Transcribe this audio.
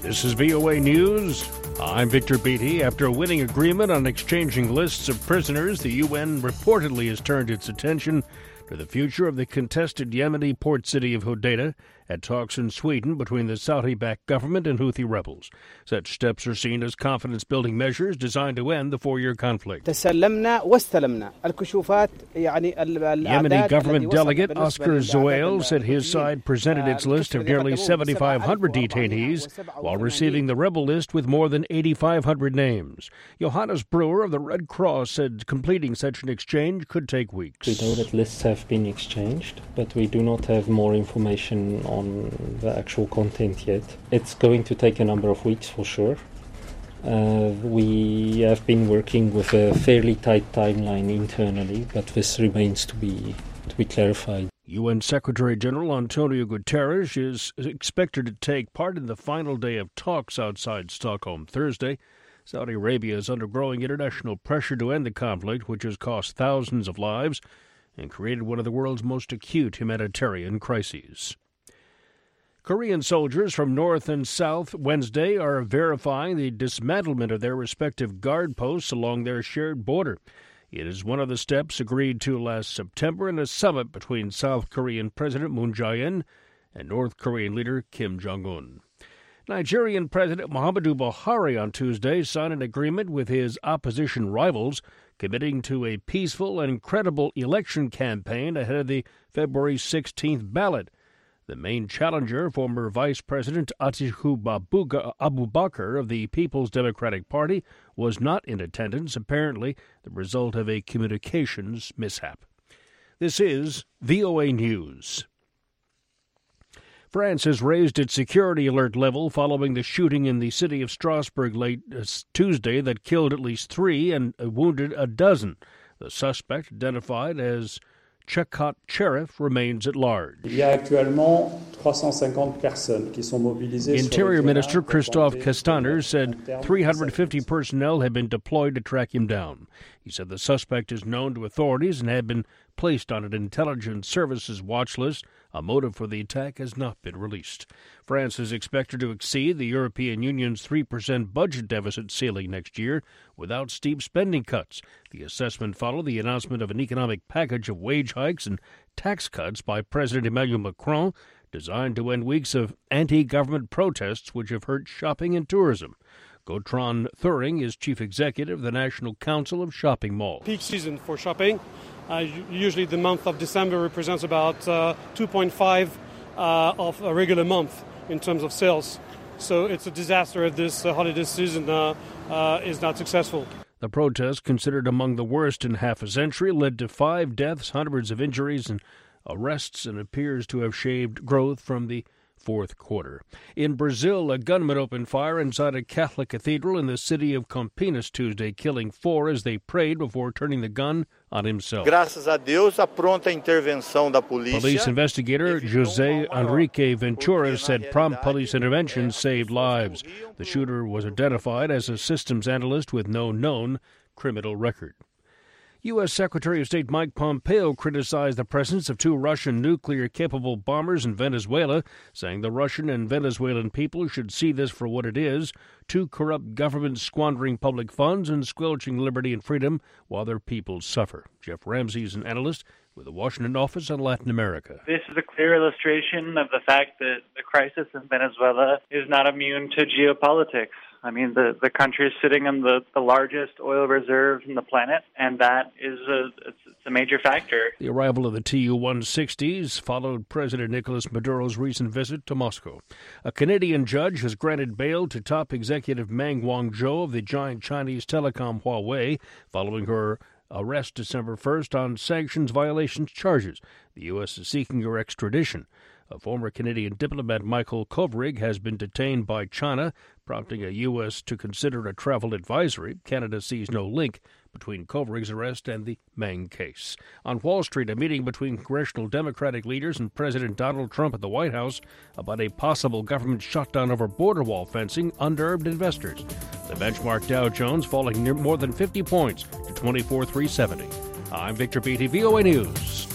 This is VOA News. I'm Victor Beatty. After a winning agreement on exchanging lists of prisoners, the UN reportedly has turned its attention to the future of the contested Yemeni port city of Hodeidah at talks in Sweden between the Saudi-backed government and Houthi rebels. Such steps are seen as confidence-building measures designed to end the four-year conflict. Yemeni government delegate Oscar Zoail said his side presented its list of nearly 7,500 detainees while receiving the rebel list with more than 8,500 names. Johannes Brewer of the Red Cross said completing such an exchange could take weeks. We know that lists have been exchanged, but we do not have more information on the actual content yet. It's going to take a number of weeks for sure. We have been working with a fairly tight timeline internally, but this remains to be clarified. UN Secretary-General Antonio Guterres is expected to take part in the final day of talks outside Stockholm Thursday. Saudi Arabia is undergoing international pressure to end the conflict, which has cost thousands of lives and created one of the world's most acute humanitarian crises. Korean soldiers from North and South Wednesday are verifying the dismantlement of their respective guard posts along their shared border. It is one of the steps agreed to last September in a summit between South Korean President Moon Jae-in and North Korean leader Kim Jong-un. Nigerian President Muhammadu Buhari on Tuesday signed an agreement with his opposition rivals committing to a peaceful and credible election campaign ahead of the February 16th ballot. The main challenger, former Vice President Atiku Abubakar of the People's Democratic Party, was not in attendance, apparently the result of a communications mishap. This is VOA News. France has raised its security alert level following the shooting in the city of Strasbourg late Tuesday that killed at least 3 and wounded a dozen. The suspect, identified as Chekhat Cherif, remains at large. Interior Minister Christophe Castaner said 350 personnel had been deployed to track him down. He said the suspect is known to authorities and had been placed on an intelligence services watch list. A motive for the attack has not been released. France is expected to exceed the European Union's 3% budget deficit ceiling next year without steep spending cuts. The assessment followed the announcement of an economic package of wage hikes and tax cuts by President Emmanuel Macron, designed to end weeks of anti-government protests which have hurt shopping and tourism. Gotran Thuring is chief executive of the National Council of Shopping Malls. Peak season for shopping. Usually the month of December represents about 2.5 of a regular month in terms of sales. So it's a disaster if this holiday season is not successful. The protest, considered among the worst in half a century, led to 5 deaths, hundreds of injuries, and arrests, and appears to have shaved growth from the fourth quarter. In Brazil, a gunman opened fire inside a Catholic cathedral in the city of Campinas Tuesday, killing 4 as they prayed before turning the gun on himself. Graças a Deus, a pronta intervenção da polícia. Police investigator José Enrique Ventura said prompt police intervention saved lives. The shooter was identified as a systems analyst with no known criminal record. U.S. Secretary of State Mike Pompeo criticized the presence of 2 Russian nuclear-capable bombers in Venezuela, saying the Russian and Venezuelan people should see this for what it is, 2 corrupt governments squandering public funds and squelching liberty and freedom while their peoples suffer. Jeff Ramsey is an analyst with the Washington office on Latin America. This is a clear illustration of the fact that the crisis in Venezuela is not immune to geopolitics. I mean, the country is sitting on the largest oil reserves on the planet, and that is it's a major factor. The arrival of the Tu-160s followed President Nicolas Maduro's recent visit to Moscow. A Canadian judge has granted bail to top executive Meng Wanzhou of the giant Chinese telecom Huawei following her arrest December 1st on sanctions violations charges. The U.S. is seeking her extradition. A former Canadian diplomat, Michael Kovrig, has been detained by China, prompting a U.S. to consider a travel advisory. Canada sees no link between Kovrig's arrest and the Meng case. On Wall Street, a meeting between congressional Democratic leaders and President Donald Trump at the White House about a possible government shutdown over border wall fencing unnerved investors. The benchmark Dow Jones falling more than 50 points to 24,370. I'm Victor Beatty, VOA News.